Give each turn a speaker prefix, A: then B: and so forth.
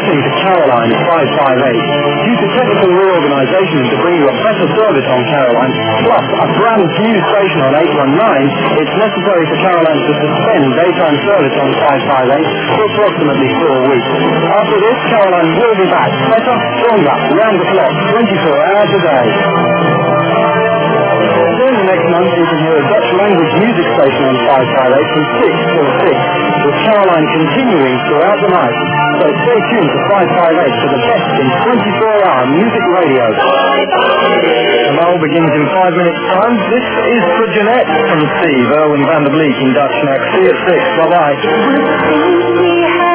A: listening to Caroline 558. Due to technical reorganisation and to bring you a better service on Caroline, plus a brand new station on 819, it's necessary for Caroline to suspend daytime service on 558 for approximately 4 weeks. After this, Caroline will be back, better, stronger, round the clock, 24 hours a day. During the next month, you can hear a Dutch language music station on 558 from 6 till 6, with Caroline continuing throughout the night. So stay tuned to 558 for the best in 24-hour music radio. The roll begins in 5 minutes' time. This is for Jeanette from Steve, Erwin van der Bleek in Dutch next. See you at 6. Bye-bye.